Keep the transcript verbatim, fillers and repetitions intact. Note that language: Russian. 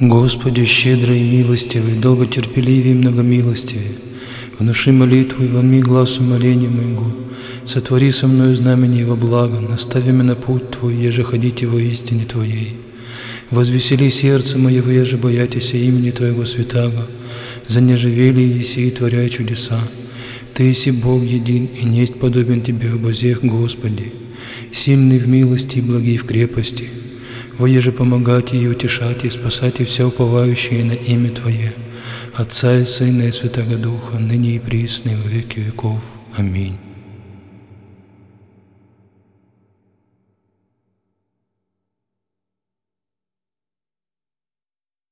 Господи, щедрый и милостивый, долготерпеливый и многомилостивый, внуши молитву и вонми глаз умоления моего, сотвори со мною знамение во благо, настави меня на путь Твой, еже ходите во истине Твоей. Возвесели сердце моего, еже боятися имени Твоего святаго, за нежевели еси и творяй чудеса. Ты еси Бог един, и несть подобен Тебе в бозех, Господи, сильный в милости и благий в крепости. Воеже помогать и утешать, и спасать, и все уповающие на имя Твое, Отца и Сына и Святого Духа, ныне и присно и во веки веков. Аминь.